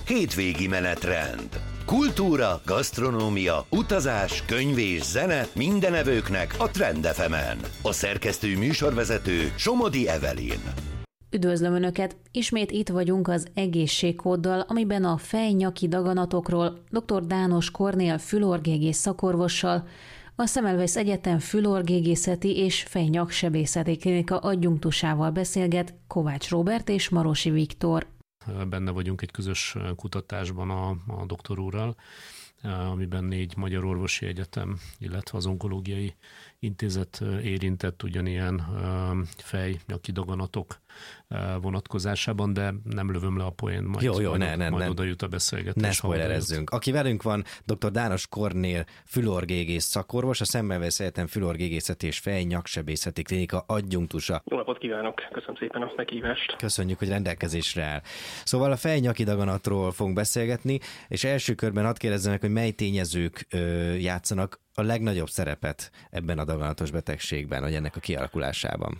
hétvégi menetrend. Kultúra, gasztronómia, utazás, könyv és zene minden evőknek a Trend FM-en. A szerkesztő műsorvezető Somodi Evelyn. Üdvözlöm Önöket! Ismét itt vagyunk az egészségkóddal, amiben a fej-nyaki daganatokról dr. Dános Kornél fülorgégész szakorvossal, a Semmelweis Egyetem fülorgégészeti és fejnyaksebészeti klinika adjunktusával beszélget Kovács Róbert és Marosi Viktor. Benne vagyunk egy közös kutatásban a doktor úrral, amiben 4 magyar orvosi egyetem, illetve az onkológiai intézet érintett ugyanilyen fej-nyaki daganatok vonatkozásában, de nem lövöm le a poén, majd oda jut a beszélgetés. Ne spoilerezzünk. Aki velünk van, dr. Dános Kornél fülorgégész szakorvos, a Semmelweis Egyetem fülorgégészeti és fejnyaksebészeti klinika adjunktusa. Jó napot kívánok, köszönöm szépen a meghívást. Köszönjük, hogy rendelkezésre áll. Szóval a fej-nyaki daganatról fogunk beszélgetni, és első körben hadd kérdezzem meg, hogy mely tényezők játszanak a legnagyobb szerepet ebben a daganatos betegségben, vagy ennek a kialakulásában?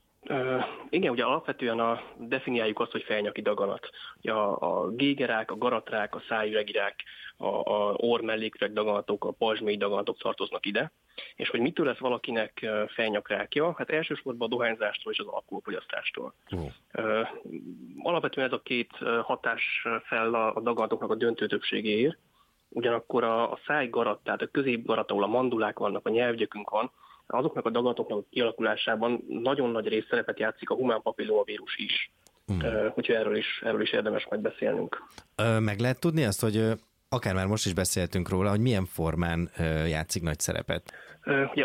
Igen, ugye alapvetően definiáljuk azt, hogy fejnyaki daganat. Ugye a gégerák, a garatrák, a szájüregirák, a orr-melléküreg daganatok, a pajzsmély daganatok tartoznak ide. És hogy mitől lesz valakinek fejnyakrákja? Hát elsősorban a dohányzástól és az alkoholfogyasztástól. Alapvetően ez a két hatás fel a daganatoknak a döntő többségéért. Ugyanakkor a szájgarat, tehát a középgarat, ahol a mandulák vannak, a nyelvgyökünk van, azoknak a daganatoknak a kialakulásában nagyon nagy rész szerepet játszik a humán papillomavírus is. Úgyhogy erről is érdemes majd beszélnünk. Meg lehet tudni azt, hogy akár már most is beszéltünk róla, hogy milyen formán játszik nagy szerepet? Ugye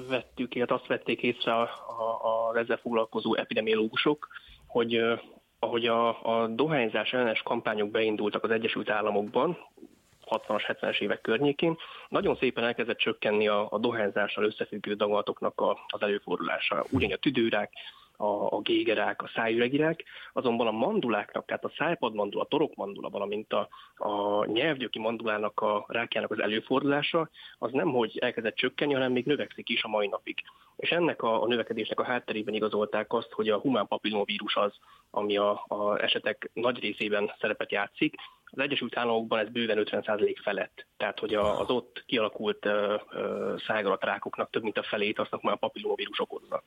azt vették észre az ezzel foglalkozó epidemiológusok, hogy ahogy a dohányzás ellenes kampányok beindultak az Egyesült Államokban, 60-as, 70-es évek környékén, nagyon szépen elkezdett csökkenni a dohányzással összefüggő daganatoknak az előfordulása. Ugyanígy a tüdőrák, a gégerák, a szájüregirák, azonban a manduláknak, tehát a szájpadmandula, a torokmandula, valamint a nyelvgyöki mandulának a rákjának az előfordulása, az nemhogy elkezdett csökkenni, hanem még növekszik is a mai napig. És ennek a növekedésnek a hátterében igazolták azt, hogy a humán papillomavírus az, ami a esetek nagy részében szerepet játszik. Az Egyesült Államokban ez bőven 50% felett. Tehát, hogy az ott kialakult szájgaratrákoknak több mint a felét azt a papillomavírus okozza.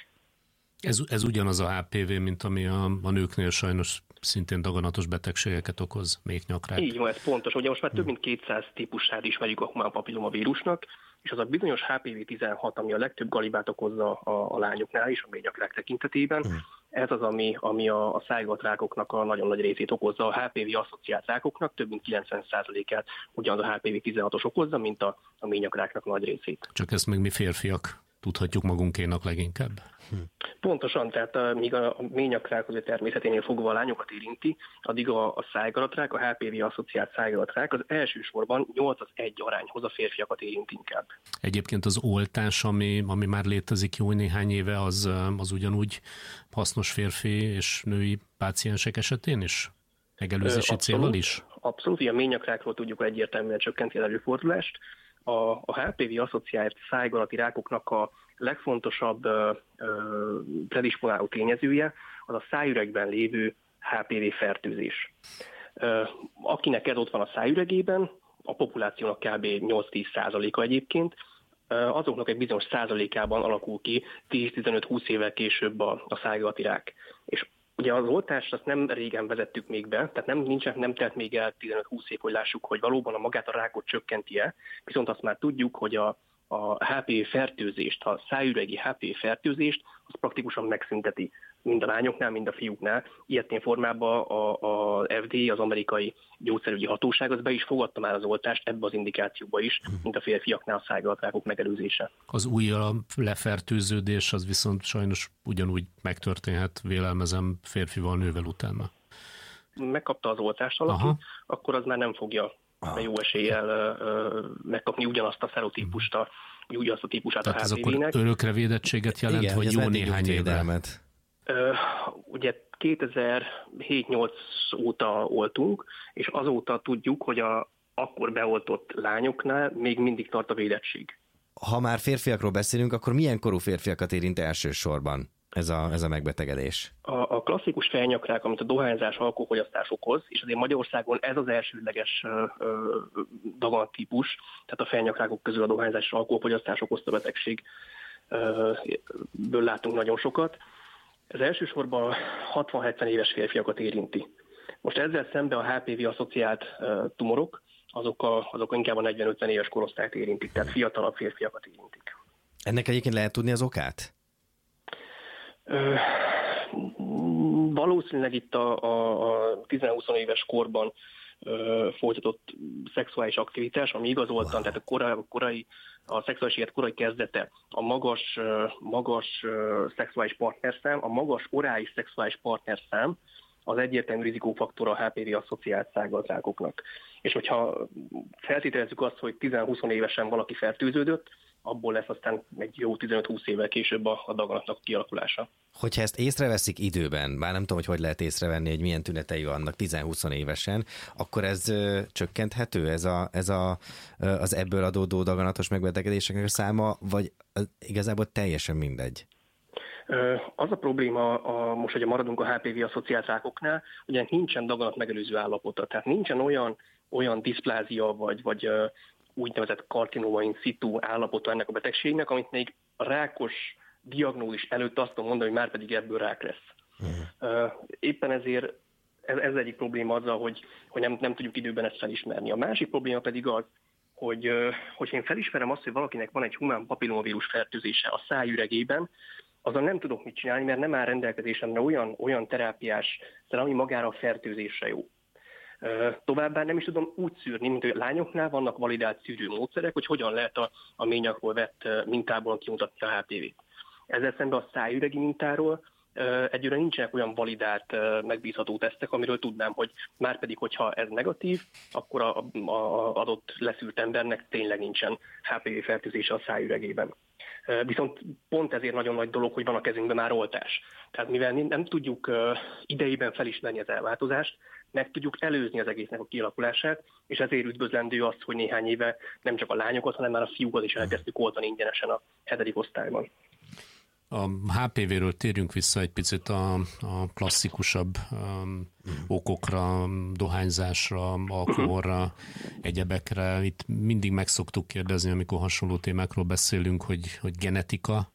Ez ugyanaz a HPV, mint ami a nőknél sajnos szintén daganatos betegségeket okoz, méhnyakrák. Így van, ez pontos. Ugye most már több mint 200 típusát ismerjük a humán papillomavírusnak, és az a bizonyos HPV-16, ami a legtöbb galibát okozza a lányoknál is, a méhnyakrák tekintetében, ez az, ami a szájgaratrákoknak a nagyon nagy részét okozza, a HPV-asszociált rákoknak több mint 90%-át ugyanaz a HPV-16-os okozza, mint a méhnyakráknak nagy részét. Csak ezt meg mi férfiak tudhatjuk magunkénak leginkább. Pontosan, tehát míg a méhnyakrák azért természeténél fogva a lányokat érinti, addig a szájgaratrák, a HPV-asszociált szájgaratrák az elsősorban 8:1 arányhoz a férfiakat érint inkább. Egyébként az oltás, ami már létezik jó néhány éve, az ugyanúgy hasznos férfi és női páciensek esetén is? Megelőzési céllal is? Abszolút, a méhnyakrákról tudjuk, hogy egyértelműen csökkenti az előfordulást. A HPV-asszociált szájgarati rákoknak a legfontosabb predisponáló tényezője az a szájüregben lévő HPV-fertőzés. Akinek ez ott van a szájüregében, a populációnak kb. 8-10%-a egyébként, azoknak egy bizonyos százalékában alakul ki 10-15-20 évvel később a szájgarati rák. És ugye az oltást azt nem régen vezettük még be, tehát nem telt még el 15-20 év, hogy lássuk, hogy valóban magát a rákot csökkenti-e, viszont azt már tudjuk, hogy a HPV fertőzést, a szájüregi HPV fertőzést, az praktikusan megszünteti mind a lányoknál, mind a fiúknál. Ilyetén formában a FDA, az amerikai gyógyszerügyi hatóság, az be is fogadta már az oltást ebbe az indikációba is, mint a férfiaknál a szájgaratrákok megelőzése. Az újra lefertőződés az viszont sajnos ugyanúgy megtörténhet, vélelmezem, férfival, nővel utána. Megkapta az oltást valaki, akkor az már nem fogja jó eséllyel megkapni ugyanazt a szerotípust, ugyanazt a típusát tehát a HPV-nek. Ez akkor örökre védettséget jelent, igen, vagy jó néhány évvel? Ugye 2007-8 óta oltunk, és azóta tudjuk, hogy akkor beoltott lányoknál még mindig tart a védettség. Ha már férfiakról beszélünk, akkor milyen korú férfiakat érint elsősorban? ez a megbetegedés? A klasszikus fejnyakrák, amit a dohányzás, alkoholfogyasztás okoz, és azért Magyarországon ez az elsődleges daganattípus, tehát a fejnyakrákok közül a dohányzás és alkoholfogyasztás okozta betegségből látunk nagyon sokat. Ez elsősorban 60-70 éves férfiakat érinti. Most ezzel szemben a HPV-asszociált tumorok, azok inkább a 40-50 éves korosztályt érintik, tehát fiatalabb férfiakat érintik. Ennek egyébként lehet tudni az okát? Valószínűleg itt a 10-20 éves korban folytatott szexuális aktivitás, ami igazoltan, tehát a szexuális élet korai kezdete, a magas szexuális partnerszám, a magas orális szexuális partnerszám az egyértelmű rizikófaktor a HPV-asszociált szágazrákoknak. És hogyha feltételezzük azt, hogy 10-20 évesen valaki fertőződött, abból lesz aztán egy jó 15-20 évvel később a daganatnak kialakulása. Hogyha ezt észreveszik időben, bár nem tudom, hogy lehet észrevenni, hogy milyen tünetei vannak 10-20 évesen, akkor ez csökkenthető, az ebből adódó daganatos megbetegedéseknek a száma, vagy igazából teljesen mindegy? Az a probléma, most, hogy maradunk a HPV-asszociált rákoknál, ugye nincsen daganat megelőző állapota, tehát nincsen olyan diszplázia, vagy úgynevezett karcinoma in situ állapota ennek a betegségnek, amit még a rákos diagnózis előtt azt tudom mondani, hogy már pedig ebből rák lesz. Éppen ezért ez egyik probléma azzal, hogy nem tudjuk időben ezt felismerni. A másik probléma pedig az, hogy én felismerem azt, hogy valakinek van egy humán papillomavírus fertőzése a szájüregében, azzal nem tudok mit csinálni, mert nem áll rendelkezésemre olyan terápiás szer, ami magára a fertőzésre jó. Továbbá nem is tudom úgy szűrni, mint hogy a lányoknál vannak validált szűrőmódszerek, hogy hogyan lehet a ményakról vett mintából kimutatni a HPV-t. Ezzel szemben a szájüregi mintáról egyre nincsenek olyan validált, megbízható tesztek, amiről tudnám, hogy márpedig, hogyha ez negatív, akkor az adott leszűrt embernek tényleg nincsen HPV-fertőzése a szájüregében. Viszont pont ezért nagyon nagy dolog, hogy van a kezünkben már oltás. Tehát mivel nem tudjuk idejében felismerni az elváltozást, meg tudjuk előzni az egésznek a kialakulását, és ezért üdvözlendő az, hogy néhány éve nem csak a lányokat, hanem már a fiúkat is elkezdtük oltani ingyenesen a 7. osztályban. A HPV-ről térjünk vissza egy picit a klasszikusabb okokra, dohányzásra, alkoholra, egyebekre. Itt mindig meg szoktuk kérdezni, amikor hasonló témákról beszélünk, hogy genetika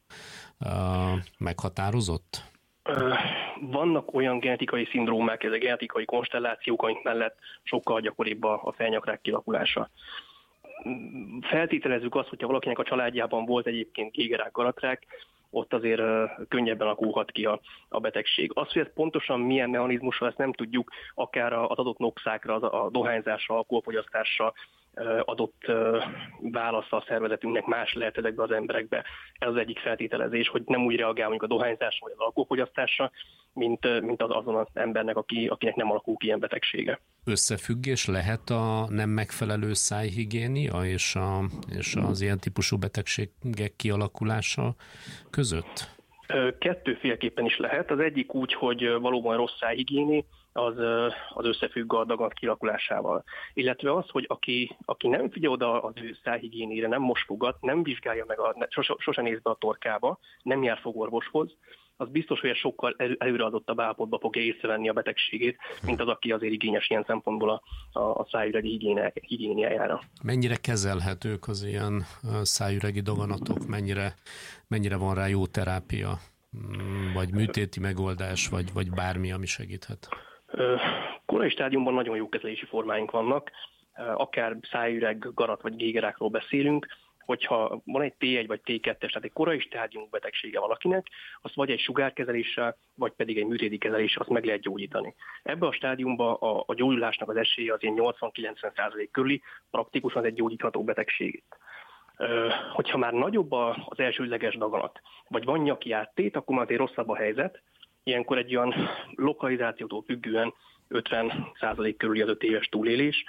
meghatározott? Vannak olyan genetikai szindrómák, ezek genetikai konstellációk, amik mellett sokkal gyakoribb a fejnyakrák kialakulása. Feltételezzük azt, hogyha valakinek a családjában volt egyébként gégerák, garatrák, ott azért könnyebben alakulhat ki a betegség. Az, hogy ez pontosan milyen mechanizmusra, ezt nem tudjuk, akár az adott noxákra, a dohányzásra, alkoholfogyasztásra adott válasza a szervezetünknek más lehet ezekbe az emberekbe. Ez az egyik feltételezés, hogy nem úgy reagál mondjuk a dohányzásra vagy az alkoholfogyasztásra, mint azon az embernek, akinek nem alakul ki ilyen betegsége. Összefüggés lehet a nem megfelelő szájhigiénia és az ilyen típusú betegségek kialakulása között? Kettőféleképpen is lehet. Az egyik úgy, hogy valóban rossz szájhigiéni, az összefügg a daganat kialakulásával. Illetve az, hogy aki nem figyel oda az ő szájhigiénére, nem mosogat, nem vizsgálja meg, sose néz be a torkába, nem jár fogorvoshoz, az biztos, hogy sokkal előreadottabb állapotba fogja észrevenni a betegségét, mint az, aki azért igényes ilyen szempontból a szájüregi higiéniájára. Mennyire kezelhetők az ilyen szájüregi daganatok? Mennyire van rá jó terápia? Vagy műtéti megoldás, vagy bármi, ami segíthet? Korai stádiumban nagyon jó kezelési formáink vannak, akár szájüreg, garat vagy gégerákról beszélünk, hogyha van egy T1 vagy T2-es, tehát egy korai stádium betegsége valakinek, azt vagy egy sugárkezeléssel, vagy pedig egy műtéti kezeléssel azt meg lehet gyógyítani. Ebben a stádiumban a gyógyulásnak az esélye az ilyen 80-90% körüli, praktikusan egy gyógyítható betegség. Hogyha már nagyobb az elsődleges daganat, vagy van nyaki áttét, akkor már azért rosszabb a helyzet. Ilyenkor egy olyan lokalizációtól függően 50% körüli az 5 éves túlélés.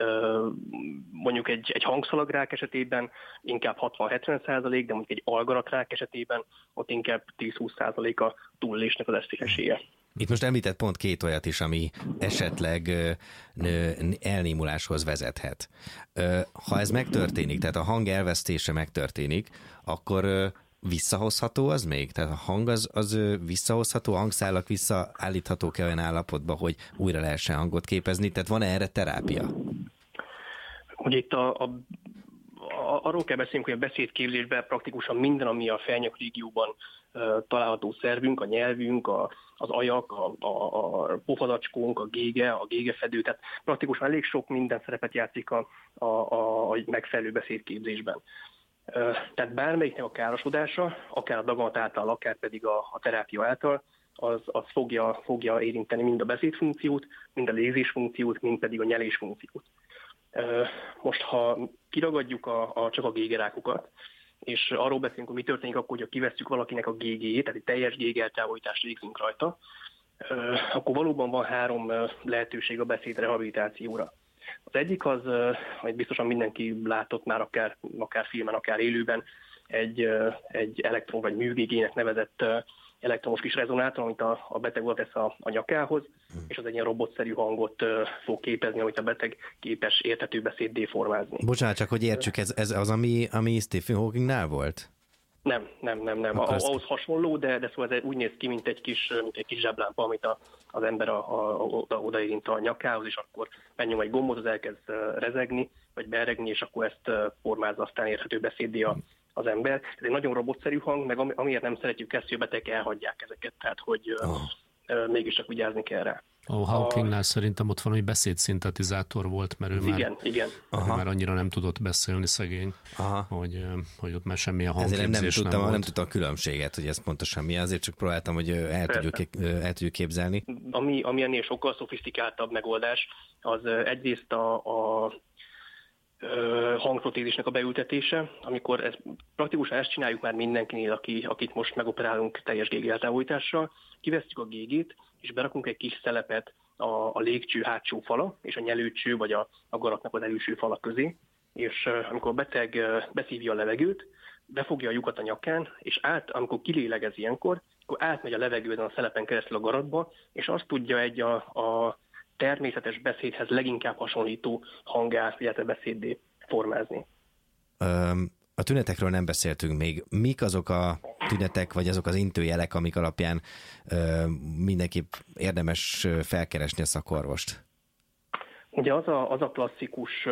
Mondjuk egy hangszalagrák esetében inkább 60-70%, de mondjuk egy algaratrák esetében ott inkább 10-20% a túlélésnek az esélye. Itt most említett pont két olyat is, ami esetleg elnémuláshoz vezethet. Ha ez megtörténik, tehát a hang elvesztése megtörténik, akkor visszahozható az még? Tehát a hang az visszahozható, a hangszálak visszaállíthatók-e olyan állapotba, hogy újra lehessen hangot képezni? Tehát van-e erre terápia? Ugye itt arról kell beszélnünk, hogy a beszédképzésben praktikusan minden, ami a fejnyak régióban található szervünk, a nyelvünk, az ajak, a pofazacskónk, a gégefedő, tehát praktikusan elég sok minden szerepet játszik a megfelelő beszédképzésben. Tehát bármelyiknek a károsodása, akár a daganat által, akár pedig a terápia által, az fogja érinteni mind a beszédfunkciót, mind a légzésfunkciót, mind pedig a nyelésfunkciót. Most, ha kiragadjuk csak a gégerákokat, és arról beszélünk, hogy mi történik akkor, hogyha kivesszük valakinek a gégéjét, tehát egy teljes gégeltávolítást végzünk rajta, akkor valóban van 3 lehetőség a beszéd rehabilitációra. Az egyik az, hogy biztosan mindenki látott már akár filmen, akár élőben, egy elektron vagy műgégének nevezett elektromos kis rezonátor, amit a beteg oda tesz a nyakához, és az egy ilyen robotszerű hangot fog képezni, amit a beteg képes érthető beszéddé formázni. Bocsánat, csak hogy értsük, ez az, ami Stephen Hawkingnál volt? Nem. Ahhoz hasonló, de szóval ez úgy néz ki, mint egy kis zseblámpa, amit az ember odaérint a nyakához, és akkor megnyom egy gombot, az elkezd rezegni, vagy beregni, és akkor ezt formázza aztán érthető beszéddé az ember. Ez egy nagyon robotszerű hang, meg amiért nem szeretjük ezt, hogy a betegek elhagyják ezeket, tehát hogy mégiscsak vigyázni kell rá. Hawkingnál szerintem ott valami beszédszintetizátor volt, mert ő igen. Már annyira nem tudott beszélni, szegény, hogy ott már semmilyen hangképzés nem volt. Nem tudtam a különbséget, hogy ez pontosan mi, azért csak próbáltam, hogy el tudjuk képzelni. Ami ennél sokkal szofisztikáltabb megoldás, az egyrészt a hangprotézisnek a beültetése, amikor praktikusan ezt csináljuk már mindenkinél, akit most megoperálunk teljes gégeltávolítással, kivesszük a gégét, és berakunk egy kis szelepet a légcső hátsó fala, és a nyelőcső vagy a garatnak az előső fala közé, és amikor a beteg beszívja a levegőt, befogja a lyukat a nyakán, és amikor kilélegez ilyenkor, akkor átmegy a levegőben a szelepen keresztül a garatba, és azt tudja a természetes beszédhez leginkább hasonlító hangát, illetve beszéddé formázni. A tünetekről nem beszéltünk még. Mik azok a tünetek, vagy azok az intőjelek, amik alapján mindenképp érdemes felkeresni a szakorvost? Ugye az a klasszikus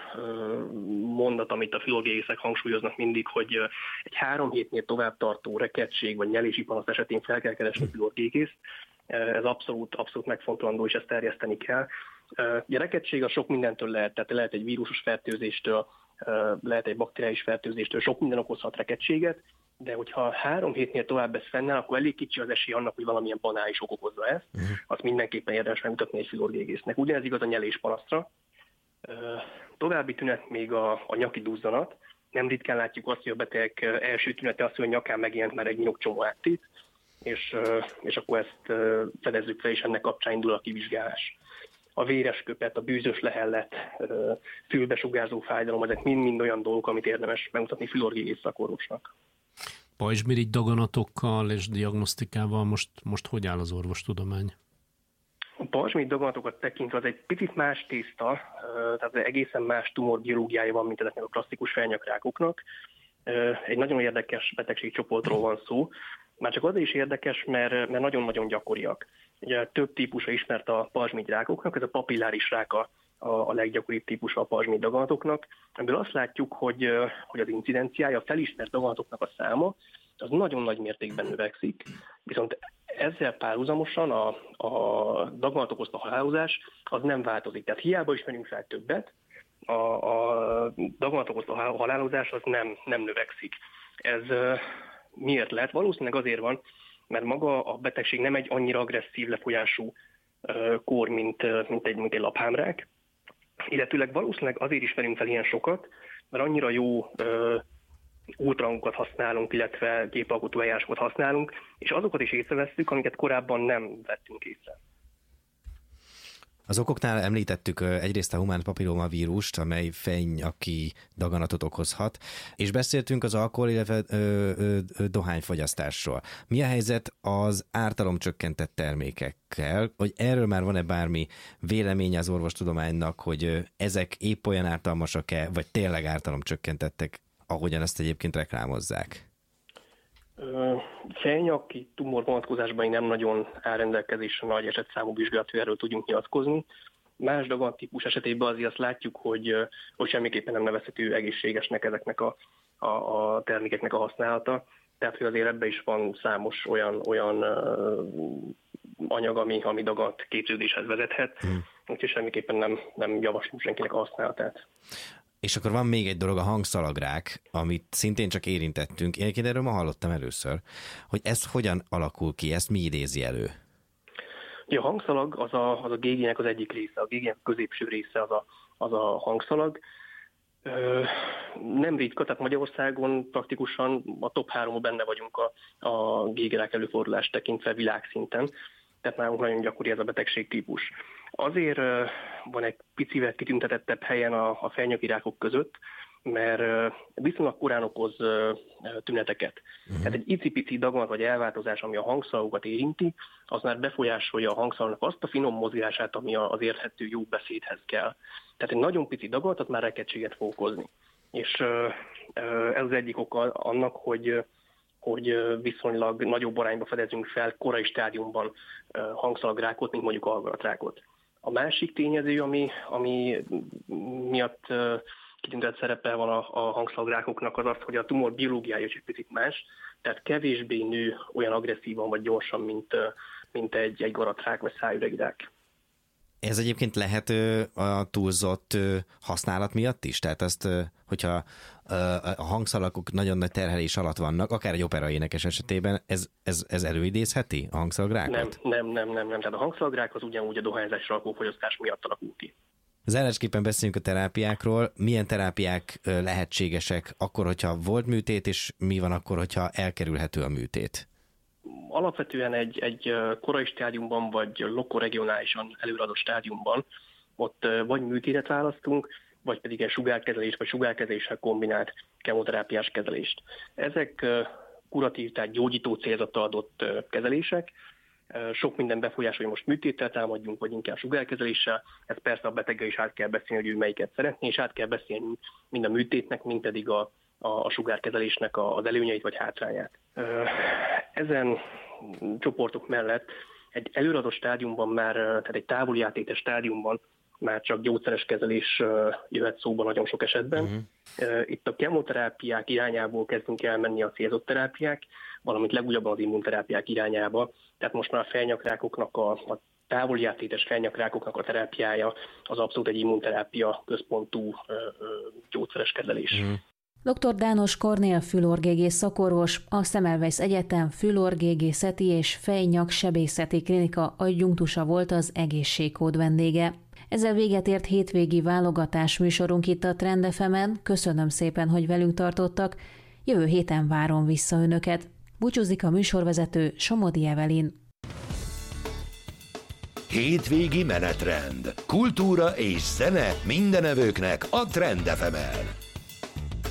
mondat, amit a fülorgégészek hangsúlyoznak mindig, hogy egy 3 hétnél tovább tartó rekettség vagy nyelési panasz esetén fel kell keresni a fülorgégészt. Ez abszolút megfontolandó, és ezt terjeszteni kell. A rekettség a sok mindentől lehet, tehát lehet egy vírusos fertőzéstől, lehet egy bakteriális fertőzéstől, sok minden okozhat rekettséget, de hogyha 3 hétnél tovább ez fennáll, akkor elég kicsi az esély annak, hogy valamilyen banális ok okozza ezt. Azt mindenképpen érdemes megmutatni egy fülorgégésznek. Ugyanez igaz a nyeléspanaszra. További tünet még a nyaki duzzanat. Nem ritkán látjuk azt, hogy a beteg első tünete az, hogy a nyakán megjelent már egy nyokcsomó áttét, és akkor ezt fedezzük fel, és ennek kapcsán indul a kivizsgálás. A véres köpet, a bűzös lehellet, fülbesugárzó fájdalom, ezek mind olyan dolgok, amit érdemes megmutatni fülorgégész szakorvosnak. Pajzsmirigy daganatokkal és diagnosztikával most hogy áll az orvostudomány? A pajzsmirigy daganatokat tekintve az egy picit más tészta, tehát egészen más tumorbiológiája van, mint ezeknek a klasszikus fejnyakrákoknak. Egy nagyon érdekes betegségcsoportról van szó. Már csak azért is érdekes, mert nagyon-nagyon gyakoriak. Ugye több típusa ismert a pajzsmirigy rákoknak, ez a papilláris rák a leggyakoribb típusa a pajzsmirigy daganatoknak. Ebből azt látjuk, hogy az incidenciája, a felismert daganatoknak a száma, az nagyon nagy mértékben növekszik, viszont ezzel párhuzamosan a daganatok okozta halálozás az nem változik. Tehát hiába ismerünk fel többet, a daganatok okozta halálozás az nem növekszik. Ez miért lehet? Valószínűleg azért van, mert maga a betegség nem egy annyira agresszív lefolyású kór, mint egy laphámrák, illetőleg valószínűleg azért is verünk fel ilyen sokat, mert annyira jó ultrahangokat használunk, illetve képalkotó eljárásokat használunk, és azokat is észrevesszük, amiket korábban nem vettünk észre. Az okoknál említettük egyrészt a humán papillomavírust, amely fejnyaki daganatot okozhat, és beszéltünk az alkohol, illetve dohányfogyasztásról. Mi a helyzet az ártalomcsökkentett termékekkel? Hogy erről már van-e bármi véleménye az orvostudománynak, hogy ezek épp olyan ártalmasak-e, vagy tényleg ártalomcsökkentettek, ahogyan ezt egyébként reklámozzák? Fejnyaki tumor vonatkozásban nem nagyon áll rendelkezésre nagy esetszámú vizsgálat, hogy erről tudjunk nyilatkozni. Más daganattípus esetében azért azt látjuk, hogy semmiképpen nem nevezhető egészségesnek ezeknek a termékeknek a használata. Tehát, hogy azért ebben is van számos olyan anyag, ami daganat képződéshez vezethet, úgyhogy semmiképpen nem javaslunk senkinek a használatát. És akkor van még egy dolog, a hangszalagrák, amit szintén csak érintettünk. Én egyébként erről ma hallottam először, hogy ez hogyan alakul ki, ezt mi idézi elő? A hangszalag az a gégének az egyik része, a gégének középső része az a hangszalag. Nem ritka, tehát Magyarországon praktikusan a top 3-ban benne vagyunk a gégerák előfordulást tekintve világszinten, tehát nálunk nagyon gyakori ez a betegségtípus. Azért van egy picivel kitüntetettebb helyen a fejnyaki rákok között, mert viszonylag korán okoz tüneteket. Tehát egy icipici daganat vagy elváltozás, ami a hangszalagokat érinti, az már befolyásolja a hangszalagnak azt a finom mozgását, ami az érthető jó beszédhez kell. Tehát egy nagyon pici daganatot már rekedtséget fog okozni. És ez az egyik oka annak, hogy viszonylag nagyobb arányba fedezünk fel korai stádiumban hangszalagrákot, mint mondjuk algaratrákot. A másik tényező, ami miatt kitüntetett szerepe van a hangszalagrákoknak, az az, hogy a tumor biológiája is egy picit más, tehát kevésbé nő olyan agresszívan vagy gyorsan, mint egy garatrák vagy szájüregirák. Ez egyébként lehet a túlzott használat miatt is? Tehát azt, hogyha a hangszalagok nagyon nagy terhelés alatt vannak, akár egy operaénekes esetében, ez előidézheti a hangszalagrákot? Nem. Tehát a hangszalagrák az ugyanúgy a dohányzás alkoholfogyasztás miatt alakul ki. Zárásképpen beszéljünk a terápiákról. Milyen terápiák lehetségesek akkor, hogyha volt műtét, és mi van akkor, hogyha elkerülhető a műtét? Alapvetően egy korai stádiumban, vagy lokoregionálisan előadott stádiumban ott vagy műtétet választunk, vagy pedig egy sugárkezelés, vagy sugárkezeléssel kombinált kemoterápiás kezelést. Ezek kuratív, tehát gyógyító célzattal adott kezelések. Sok minden befolyásolja, hogy most műtéttel támadjunk, vagy inkább sugárkezeléssel. Ez persze a beteggel is át kell beszélni, hogy ő melyiket szeretné, és át kell beszélni mind a műtétnek, mind pedig a sugárkezelésnek az előnyeit vagy hátrányát. Ezen csoportok mellett egy előadott stádiumban már, tehát egy távoli átétes stádiumban már csak gyógyszeres kezelés jöhet szóba nagyon sok esetben. Itt a kemoterápiák irányából kezdünk elmenni a célzott terápiák, valamint legújabban az immunterápiák irányába. Tehát most már a fejnyakrákoknak, a távoli átétes fejnyakrákoknak a terápiája az abszolút egy immunterápia központú gyógyszeres kezelés. Dr. Dános Kornél fülorgégész szakorvos, a Semmelweis Egyetem fülorgégészeti és fejnyak-sebészeti klinika adjunktusa volt az Egészségkód vendége. Ezzel véget ért hétvégi válogatás műsorunk itt a Trend FM-en. Köszönöm szépen, hogy velünk tartottak. Jövő héten várom vissza önöket. Búcsúzik a műsorvezető Somodi Evelyn. Hétvégi menetrend. Kultúra és zene mindenevőknek a Trend FM-en.